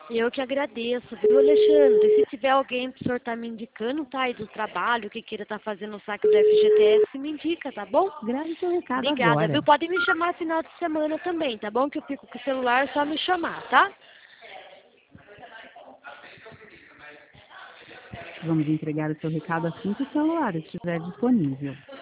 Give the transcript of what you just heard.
Eu que agradeço, viu, Alexandre? Se tiver alguém que o senhor tá me indicando, tá, aí do trabalho, que queira estar fazendo o saque do FGTS, me indica, tá bom? Grave seu recado Obrigada, viu? agora. Podem me chamar final de semana também, tá bom? Que eu fico com o celular, é só me chamar, tá? Vamos entregar o seu recado assim que o celular estiver disponível.